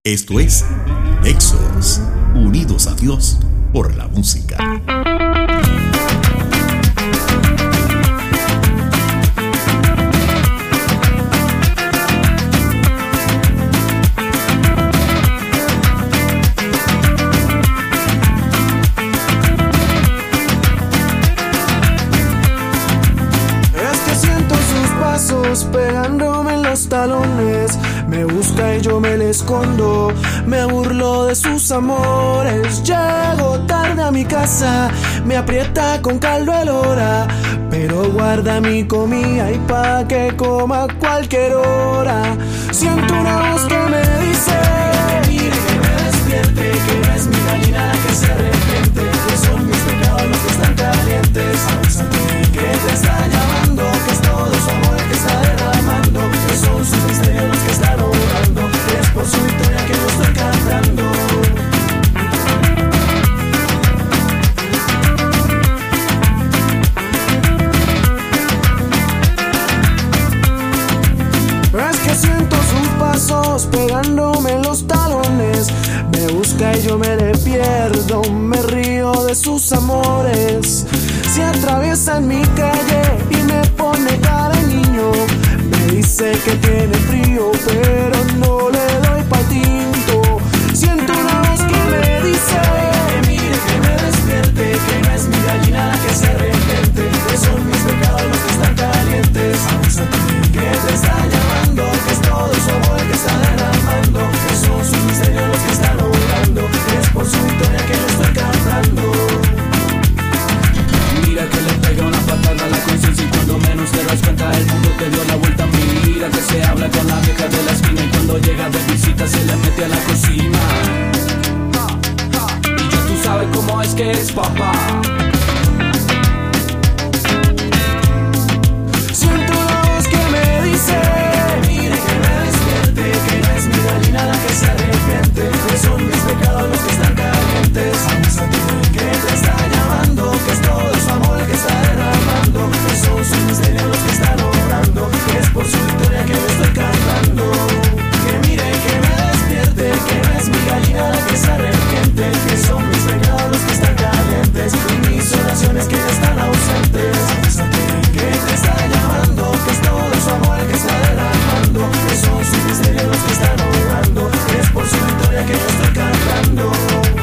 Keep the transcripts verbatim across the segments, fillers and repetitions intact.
Esto es Nexos, unidos a Dios por la música. Pegándome en los talones, me busca y yo me le escondo, me burlo de sus amores. Llego tarde a mi casa, me aprieta con caldo el hora, pero guarda mi comida y pa' que coma a cualquier hora. Siento una voz que me dice: mire, que me despierte, que no es mi gallina que se arrepiente, que son mis pecados los que están calientes. Avísate que te está llamando, que es todo su amor que está derramando, que son sus misterios los que están orando, que es por su victoria que yo estoy cantando. Es que siento sus pasos pegándome en los talones, me busca y yo me le pierdo, me río de sus amores. Se atraviesa en mi calle y me pone cara de niño, me dice que tiene frío, pero no le doy pa' tinto. Siento una voz que me dice: que mire, que me despierte, que no es mi gallina la que se arrepiente, que son mis pecados los que están calientes. Avísate que te está llamando, que es todo su amor que está derramando, que son sus misterios los que están orando, que es por su victoria que yo estoy cantando. Mira que le pega una patada a la conciencia y cuando menos te das cuenta el mundo te dio la vuelta. Mira que se habla con la vieja de la esquina y cuando llega de visita se le mete a la cocina. Y ya tú sabes cómo es que es, papá. Siento una voz que me dice: mire, que me despierte, que no es mi gallina la que se arrepiente, que son mis pecados los que están calientes. Avísate que te está llamando, que es todo su amor que está derramando, que son sus misterios los que están orando, que es por su victoria que yo estoy cantando. Que mire, que me despierte, que no es mi gallina la que se arrepiente, que son mis pecados los que están calientes y mis oraciones que ya están ausentes. Avísate que te está llamando, que es todo su amor que está derramando, que son sus misterios los que están orando, que es por su victoria que yo estoy cantando.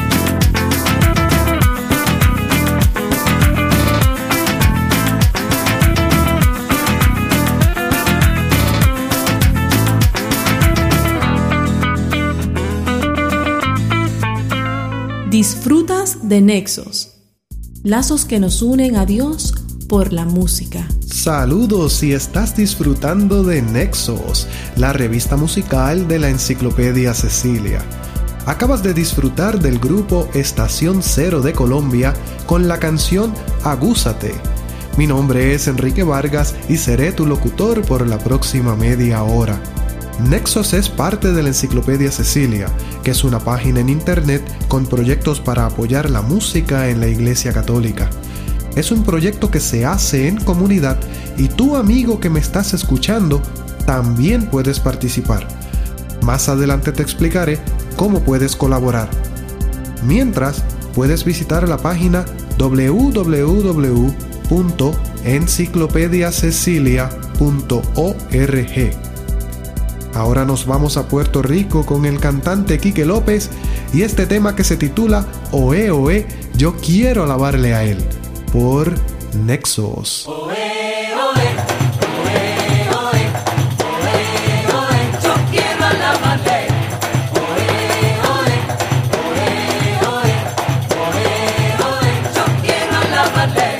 Disfrutas de Nexos, lazos que nos unen a Dios por la música. Saludos si estás disfrutando de Nexos, la revista musical de la Enciclopedia Cecilia. Acabas de disfrutar del grupo Estación Cero de Colombia con la canción Agúzate. Mi nombre es Enrique Vargas y seré tu locutor por la próxima media hora. Nexos es parte de la Enciclopedia Cecilia, que es una página en internet con proyectos para apoyar la música en la Iglesia Católica. Es un proyecto que se hace en comunidad y tú, amigo que me estás escuchando, también puedes participar. Más adelante te explicaré cómo puedes colaborar. Mientras, puedes visitar la página doble u doble u doble u punto enciclopedia cecilia punto org. Ahora nos vamos a Puerto Rico con el cantante Quique López y este tema que se titula Oe Oe, yo quiero alabarle a él, por Nexos. Oe, oe, oe, oe, oe, oe, yo quiero alabarle. Oe, oe, oe, oe, oe, oe, yo quiero alabarle.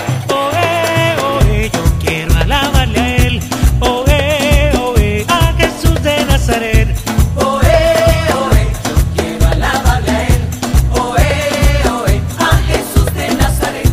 Oe, oe, yo quiero alabarle a él. Oe, oe, a Jesús de Nazaret. Oe, oe, yo quiero alabarle a él. Oe, oe, a Jesús de Nazaret.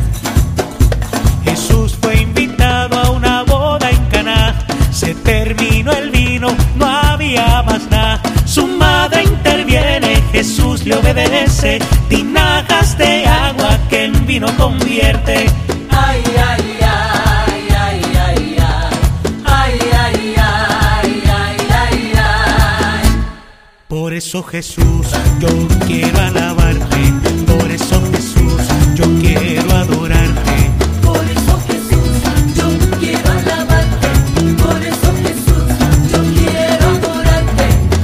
Jesús fue invitado a una boda en Caná. Se terminó el vino, no había más nada. Su madre interviene, Jesús le obedece. Tinajas de agua que en vino convierte. Ay, ay, ay, ay, ay, ay, ay, ay, ay, ay, ay, ay. Por eso eso Jesús, yo quiero alabarte. Por eso Jesús, yo quiero adorarte. Por eso Jesús, yo quiero alabarte. Por eso Jesús, yo quiero adorarte.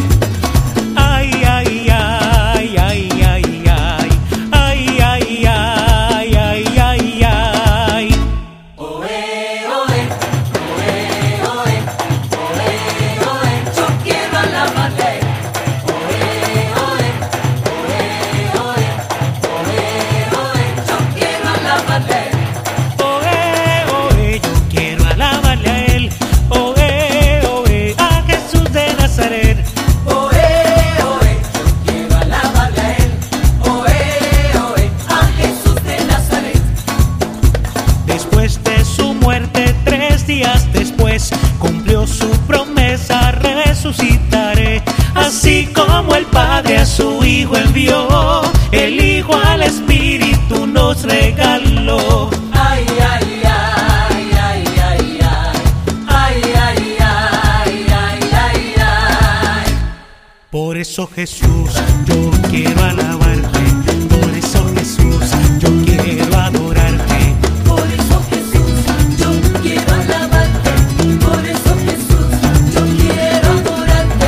Ay, ay, ay, ay, ay, ay, ay, ay, ay, ay, ay, ay. Oe, oe, oe, oe, oe, oe, yo quiero alabarte. Oe, oe, oe, oe, oe, oe, yo quiero alabarte. Oe, oe, yo quiero alabarle a él. Oe, oe, a Jesús de Nazaret. Oe, oe, yo quiero alabarle a él. Oe, oe, a Jesús de Nazaret. Después de su muerte, tres días después, cumplió su promesa, resucitaré. Así como el Padre a su Hijo envió, el Hijo al Espíritu nos regaló. Ay, ay, ay, ay, ay, ay, ay, ay, ay, ay, ay, ay. Por eso Jesús, yo quiero alabarte. Por eso Jesús, yo quiero adorarte. Por eso Jesús, yo quiero alabarte. Por eso Jesús, yo quiero adorarte.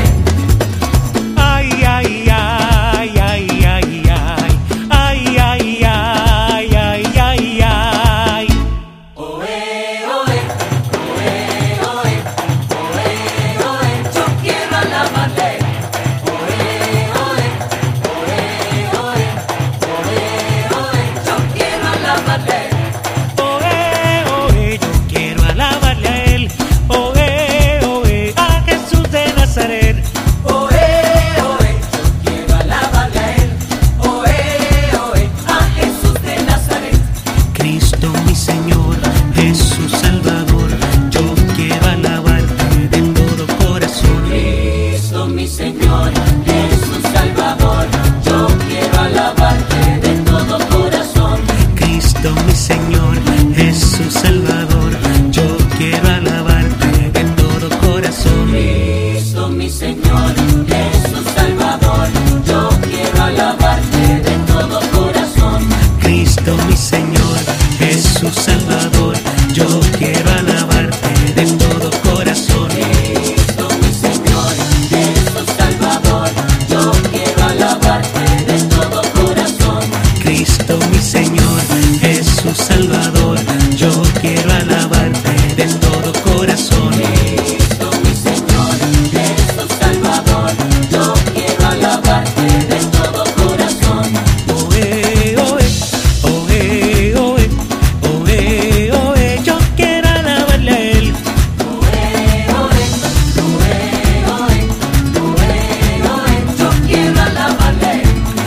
Ay, ay, ay, ay, ay, ay, ay, ay, ay, ay, ay, ay. Oe, oe, oe, oe, oe, oe, yo quiero alabarte. Oe, oe, oe, oe, oe, oe, yo quiero alabarte. Oe, oe, yo quiero alabarle a él. Oe, oe, a Jesús de Nazaret. Oe, oe, yo quiero alabarle a él. Oe, oe, a Jesús de Nazaret. Cristo mi Señor, Jesús Salvador, yo quiero alabarte de todo corazón. Cristo mi Señor, Jesús Salvador, yo quiero alabarte de todo corazón. Cristo mi Señor, Jesús Salvador, yo quiero alabarte de todo corazón. Cristo mi Señor, Jesús Salvador, yo quiero alabarte de todo corazón. Cristo mi Señor, Jesús Salvador, yo quiero alabarte de todo corazón. Cristo mi Señor, Jesús Salvador, yo quiero alabarte de todo corazón. Cristo mi Señor, Jesús Salvador, yo quiero alabarte de todo corazón. Cristo mi Señor, Jesús Salvador, yo quiero alabarte de todo corazón. Oe, oe, oe, oe, oe, oe, yo quiero alabarle a él. Oe, oe, oe, oe, oe, oe, yo quiero alabarle.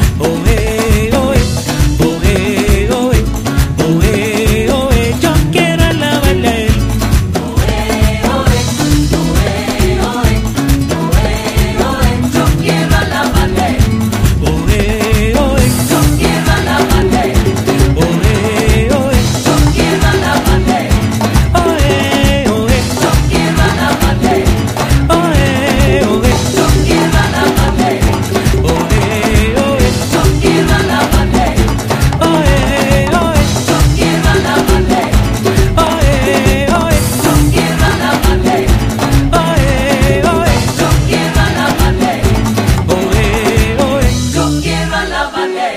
Oe, oe, oe, oe, oe, oe, yo quiero alabarle a él. Oe, oe, oe, oe, oe, oe, yo quiero alabarle. Oe, oe, Yo quiero alabarle. oe, oe, Yo quiero alabarle. oe, oe, Yo quiero alabarle. oe, oe, Yo quiero alabarle. oe, oe, Yo quiero alabarle. oe, oe, Yo quiero alabarle. oe, oe, Yo quiero alabarle. oe, oe, Yo quiero alabarle. oe, oe, Yo quiero alabarle.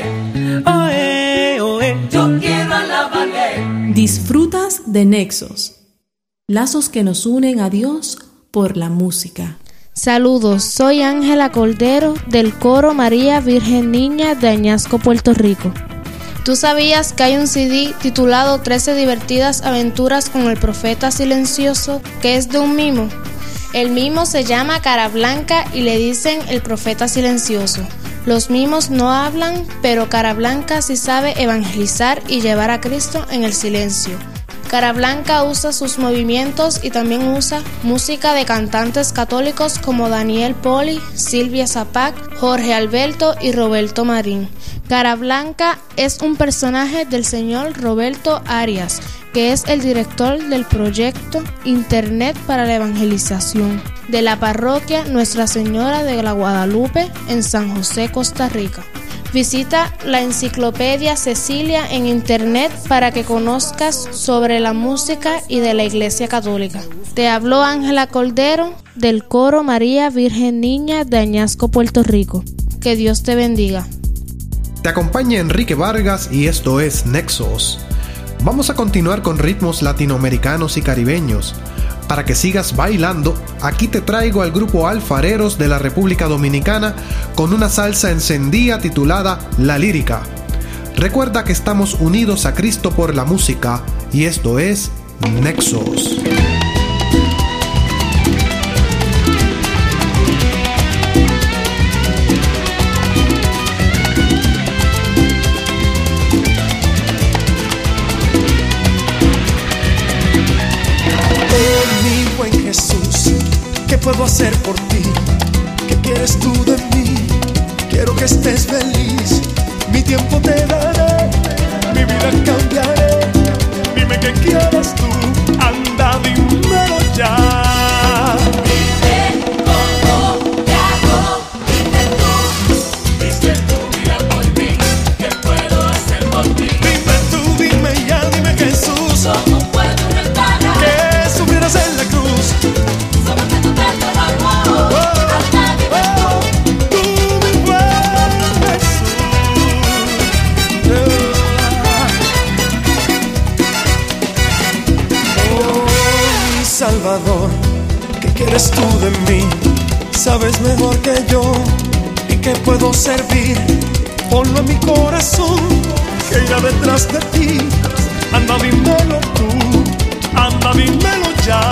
oe, oe. Yo quiero alabarle. Disfrutas de Nexos, lazos que nos unen a Dios por la música. Saludos, soy Ángela Cordero del coro María Virgen Niña de Añasco, Puerto Rico. ¿Tú sabías que hay un C D titulado trece divertidas aventuras con el profeta silencioso que es de un mimo? El mimo se llama Cara Blanca y le dicen el profeta silencioso. Los mimos no hablan, pero Cara Blanca sí sabe evangelizar y llevar a Cristo en el silencio. Cara Blanca usa sus movimientos y también usa música de cantantes católicos como Daniel Poli, Silvia Zapac, Jorge Alberto y Roberto Marín. Cara Blanca es un personaje del señor Roberto Arias, que es el director del proyecto Internet para la Evangelización de la parroquia Nuestra Señora de la Guadalupe en San José, Costa Rica. Visita la enciclopedia Cecilia en internet para que conozcas sobre la música y de la Iglesia Católica. Te habló Ángela Cordero del coro María Virgen Niña de Añasco, Puerto Rico. Que Dios te bendiga. Te acompaña Enrique Vargas y esto es Nexos. Vamos a continuar con ritmos latinoamericanos y caribeños. Para que sigas bailando, aquí te traigo al grupo Alfareros de la República Dominicana con una salsa encendida titulada La Lírica. Recuerda que estamos unidos a Cristo por la música y esto es Nexos. ¿Qué puedo hacer por ti? ¿Qué quieres tú de mí? Quiero que estés feliz. Mi tiempo te daré, mi vida cambiaré. Dime qué quieres tú, anda, dímelo ya. Dime cómo te hago, dime tú. Diste tu vida por mí, ¿qué puedo hacer por ti? Dime tú, dime ya, dime Jesús. ¿Cómo puedo reparar? Que sufrieras en la cruz. Salvador, ¿qué quieres tú de mí? Sabes mejor que yo y que puedo servir. Ponlo en mi corazón, que irá detrás de ti. Anda, dímelo tú, anda, dímelo ya.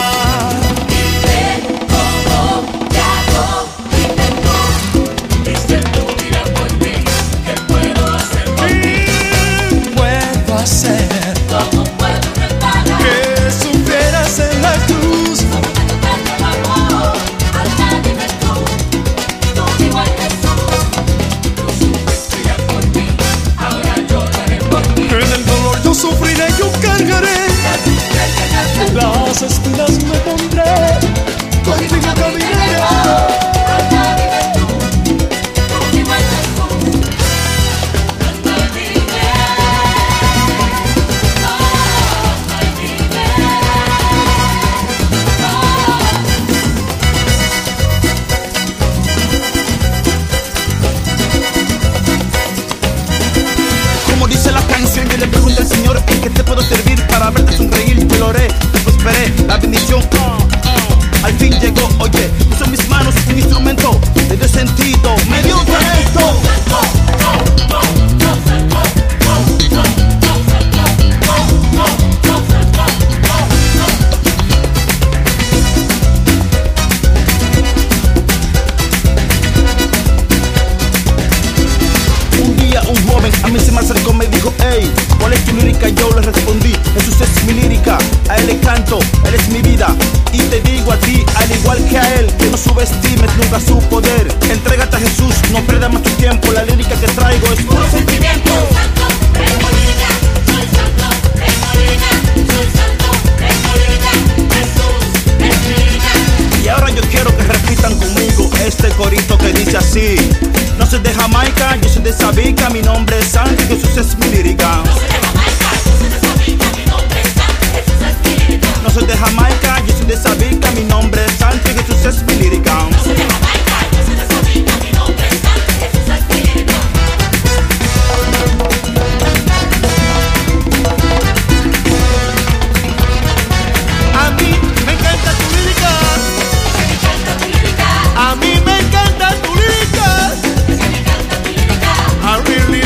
Dime cómo te hago, dime tú. Diste tu vida por mí, ¿qué puedo hacer por ti? ¿Qué puedo hacer? ¿Cómo puedo reparar? Que sufrieras en la cruz. ¿Cómo te tocaste el amor? Anda, dime tú. Tú igual Jesús. Tú sufriste ya por mí, ahora lloraré por ti. En el dolor yo sufriré, yo cargaré. Las espinas me pondré. Contigo caminaré. Anda, dime tú. Tú igual Jesús. Anda, dime. Como dice la canción, yo le pregunto al Señor en qué te puedo servir. Para verte sonreír, te lo oré, te prosperé, la bendición oh, oh, al fin llegó. Oye, puso en mis manos un instrumento, le dio sentido, me dio talento. Un día un joven a mí se me acercó, me dijo, hey, ¿cuál es tu lírica? Yo le respondí, Jesús es mi lírica, a él le canto, él es mi vida. Y te digo a ti, al igual que a él, que no subestimes nunca su poder. Entrégate a Jesús, no pierdas más tu tiempo, la lírica que traigo es puro sentimiento. Soy santo, tengo lírica, soy santo, tengo lírica, soy santo, tengo lírica, Jesús es mi lírica. Y ahora yo quiero que repitan conmigo este corito que dice así. No soy de Jamaica, yo soy de Sabica, mi nombre es Santo y Jesús es mi lírica. No soy de Jamaica, yo soy de Sabica, mi nombre es Santo, Jesús es mi lírica. No soy de Jamaica, yo soy de Sabica, mi nombre es Santo y Jesús es mi lírica. No soy de Jamaica, yo soy de Sabica, mi nombre es Santo, Jesús es mi lírica. A mí me encanta tu lírica. Me encanta tu lírica. A mí me encanta tu lírica. Me encanta tu lírica. I really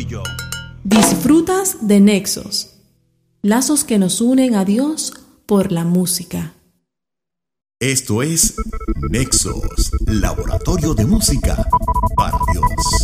Trujillo. Disfrutas de Nexos, lazos que nos unen a Dios por la música. Esto es Nexos, laboratorio de música para Dios.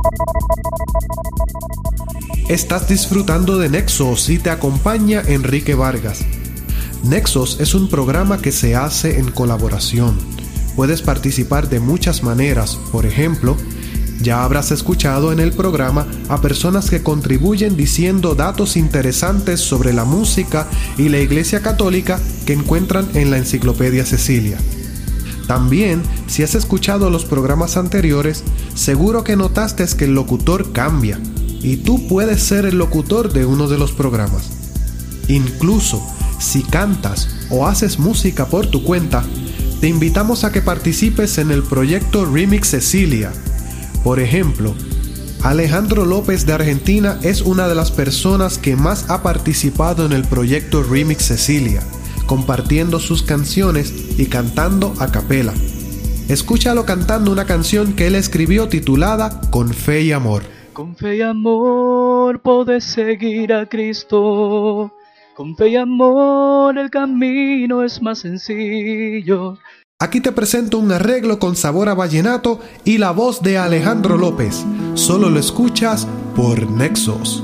Estás disfrutando de Nexos y te acompaña Enrique Vargas. Nexos es un programa que se hace en colaboración. Puedes participar de muchas maneras. Por ejemplo, ya habrás escuchado en el programa a personas que contribuyen diciendo datos interesantes sobre la música y la Iglesia Católica que encuentran en la Enciclopedia Cecilia. También, si has escuchado los programas anteriores, seguro que notaste que el locutor cambia y tú puedes ser el locutor de uno de los programas. Incluso, si cantas o haces música por tu cuenta, te invitamos a que participes en el proyecto Remix Cecilia. Por ejemplo, Alejandro López de Argentina es una de las personas que más ha participado en el proyecto Remix Cecilia, compartiendo sus canciones y cantando a capela. Escúchalo cantando una canción que él escribió titulada Con Fe y Amor. Con fe y amor podés seguir a Cristo. Con fe y amor el camino es más sencillo. Aquí te presento un arreglo con sabor a vallenato y la voz de Alejandro López. Solo lo escuchas por Nexos.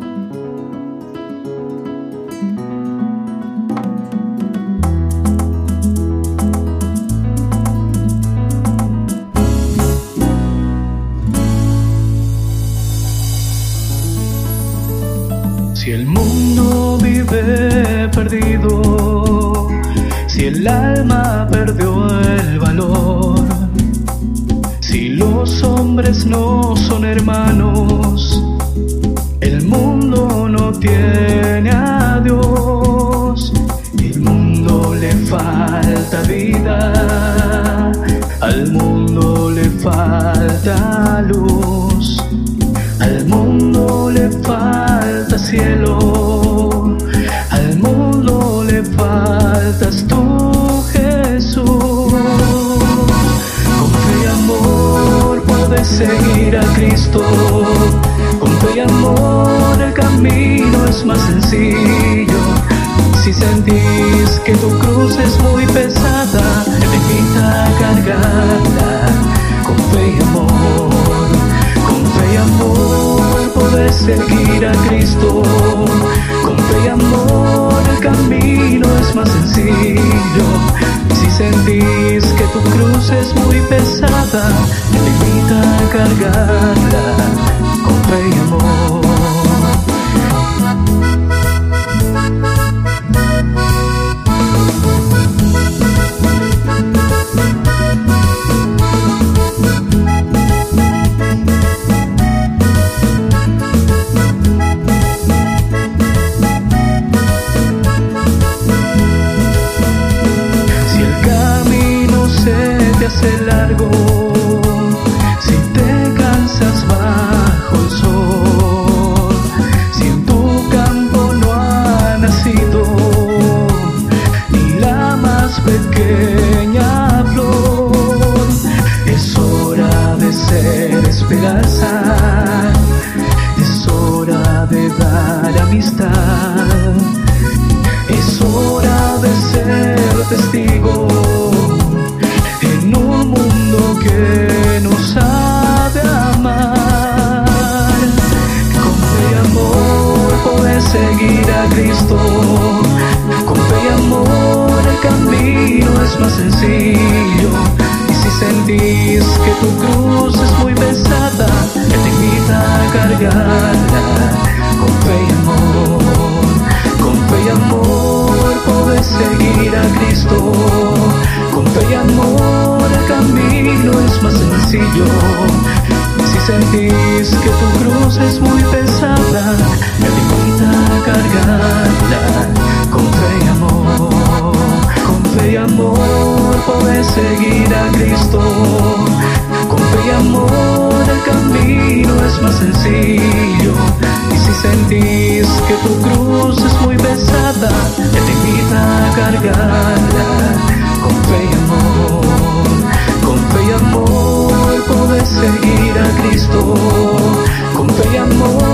Si el mundo vive perdido, si el alma perdió el valor, si los hombres no son hermanos, el mundo no tiene a Dios. El mundo le falta vida, al mundo le falta luz, al mundo le falta cielo, al mundo le faltas tú, Jesús. Con fe y amor puedes seguir a Cristo. Con fe y amor el camino es más sencillo. Si sentís que tu cruz es muy pesada, te invita a cargarla. Con fe y amor, con fe y amor podés seguir a Cristo. Con fe y amor el camino es más sencillo. Si sentís que tu cruz es muy pesada, te invita a cargarla. Con fe y amor. Hace largo, si te cansas bajo el sol, si en tu campo no ha nacido ni la más pequeña flor, es hora de ser esperanza, es hora de dar amistad, es hora de ser testigo en un mundo que no sabe amar. Con fe y amor podés seguir a Cristo. Con fe y amor el camino es más sencillo. Y si sentís que tu cruz es muy pesada, Él te invita a cargarla. Con fe y amor, con fe y amor podés seguir a Cristo. Con fe y amor el camino es más sencillo. Si sentís que tu cruz es muy pesada, me invita a cargarla. Con fe y amor, con fe y amor podés seguir a Cristo. Con fe y amor el camino es más sencillo. Y si sentís que tu cruz es muy pesada, me invita a cargarla. Con fe y amor, con fe y amor podés seguir a Cristo. Con fe y amor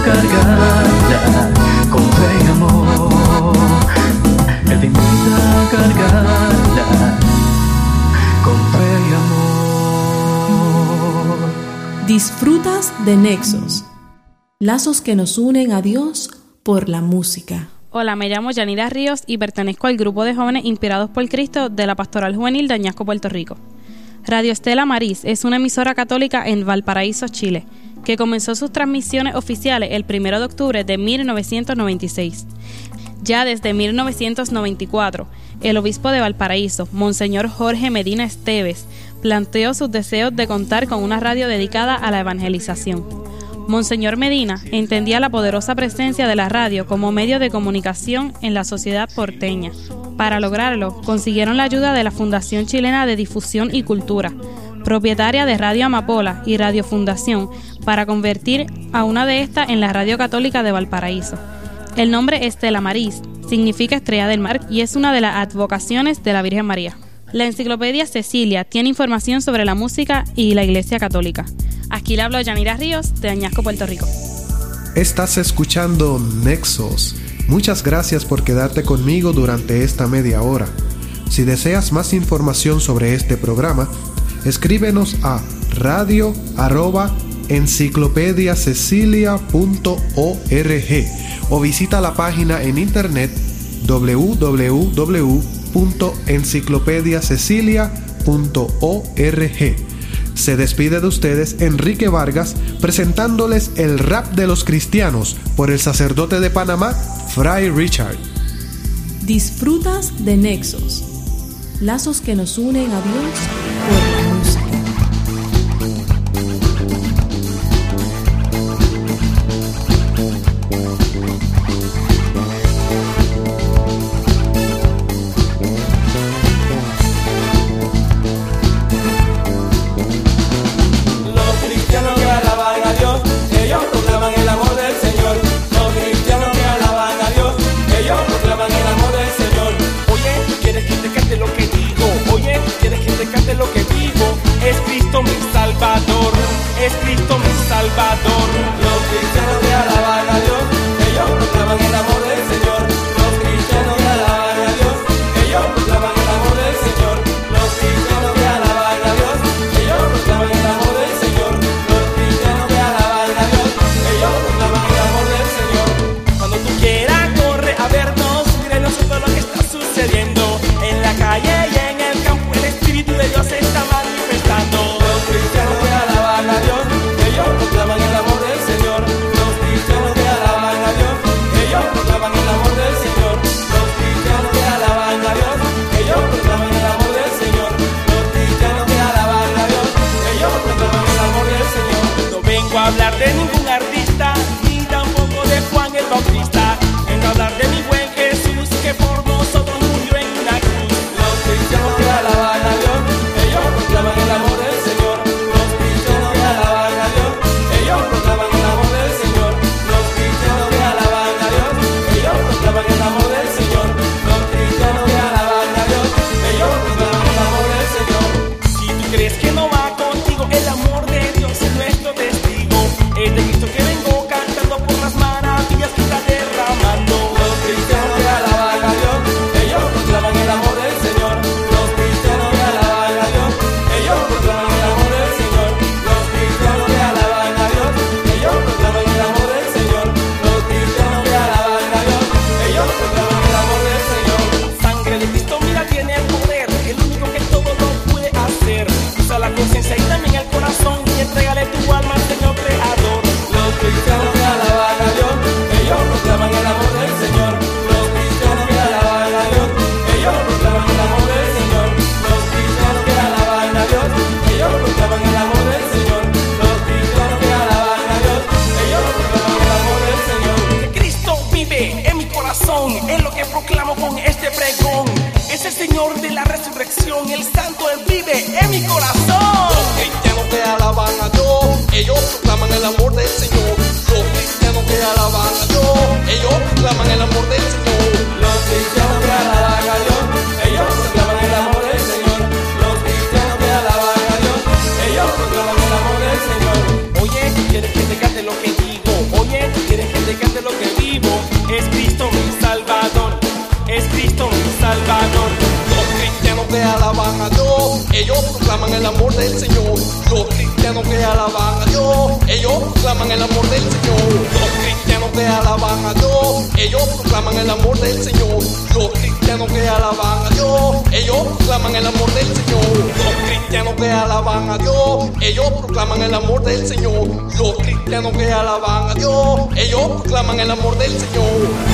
cargarla con fe y amor. Él te invita a cargarla con fe y amor. Disfrutas de Nexos, lazos que nos unen a Dios por la música. Hola, me llamo Yanira Ríos y pertenezco al grupo de jóvenes inspirados por Cristo de la Pastoral Juvenil de Añasco, Puerto Rico. Radio Estela Maris es una emisora católica en Valparaíso, Chile, que comenzó sus transmisiones oficiales el primero de octubre de mil novecientos noventa y seis. Ya desde mil novecientos noventa y cuatro, el obispo de Valparaíso, Monseñor Jorge Medina Esteves, planteó sus deseos de contar con una radio dedicada a la evangelización. Monseñor Medina entendía la poderosa presencia de la radio como medio de comunicación en la sociedad porteña. Para lograrlo, consiguieron la ayuda de la Fundación Chilena de Difusión y Cultura, propietaria de Radio Amapola y Radio Fundación, para convertir a una de estas en la Radio Católica de Valparaíso. El nombre Estela Maris significa Estrella del Mar y es una de las advocaciones de la Virgen María. La Enciclopedia Cecilia tiene información sobre la música y la Iglesia Católica. Aquí le hablo Yanira Ríos, de Añasco, Puerto Rico. Estás escuchando Nexos. Muchas gracias por quedarte conmigo durante esta media hora. Si deseas más información sobre este programa, escríbenos a radio arroba enciclopediacecilia punto org o visita la página en internet doble u doble u doble u punto enciclopediacecilia punto org. Se despide de ustedes Enrique Vargas presentándoles el rap de los cristianos por el sacerdote de Panamá, Fray Richard. Disfrutas de Nexos, lazos que nos unen a Dios por la música. Es Cristo mi Salvador. Los cristianos que alaban a Dios, ellos proclaman el amor del Señor. Los cristianos que alaban a Dios, ellos proclaman el amor del Señor. Los cristianos que alaban a Dios, ellos proclaman el amor del Señor. Los cristianos que alaban a Dios, ellos proclaman el amor del Señor. Cuando tú quieras, corre a vernos, mírenos todo lo que está sucediendo en la calle y en el campo. El Espíritu de Dios está manifestando. Los cristianos que alaban a Dios, ellos proclaman el amor del Señor. Los cristianos que alaban a Dios, ellos proclaman el amor del Señor. Los cristianos que alaban a Dios, ellos proclaman el amor del Señor. Los cristianos que alaban a Dios, ellos proclaman el amor del Señor. No vengo a hablar de ningún artista, ni tampoco de Juan el Bautista. Vengo a hablar de mi buen Jesús, que por nosotros murió en una cruz. Los cristianos que alaban a Dios, ellos proclaman el amor del Señor. Los cristianos que alaban a Dios, ellos proclaman el amor del Señor. Los cristianos que alaban a Dios, ellos proclaman el amor del Señor. Los cristianos que alaban a Dios, ellos proclaman el amor del Señor. Si tú crees que no va contigo, el amor de Dios es nuestro testigo. Es de Cristo que vengo cantando por las maravillas que está derramando. Los cristianos que alaban a Dios, ellos proclaman el amor del Señor. Los cristianos que alaban a Dios, ellos proclaman el amor del Señor. Los cristianos que alaban a Dios, ellos proclaman el amor del Señor. Los cristianos que alaban a Dios, ellos proclaman el amor del Señor. Sangre de Cristo, mira, tiene el poder, el único que todo lo puede hacer. Usa la conciencia y también el corazón y entrégale tu alma al Señor Creador. Los cristianos que alaban a Dios, ellos proclaman el amor del Señor. Los cristianos que alaban a Dios, ellos proclaman el amor del Señor. Los cristianos que alaban a Dios, ellos proclaman el amor del Señor. Los cristianos que alaban a Dios, ellos proclaman el amor del Señor. Que Cristo vive en mi corazón, es lo que proclamo con este pregón. Es el Señor de la resurrección, el Santo, Él vive en mi corazón. Los cristianos que alaban a Dios, ellos proclaman el amor del Señor. Los cristianos que alaban a Dios, ellos proclaman el amor del Señor. Los cristianos que alaban a Dios, ellos proclaman el amor del Señor. Los cristianos que alaban a Dios, ellos proclaman el amor del Señor. Oye, ¿quieres que te cante lo que digo? Oye, ¿quieres ellos proclaman el amor del Señor. Los cristianos que alaban a Dios, ellos proclaman el amor del Señor. Los cristianos que alaban a Dios, ellos proclaman el amor del Señor. Los cristianos que alaban a Dios, ellos proclaman el amor del Señor. Los cristianos que alaban a Dios, ellos proclaman el amor del Señor. Los cristianos que alaban a Dios, ellos proclaman el amor del Señor.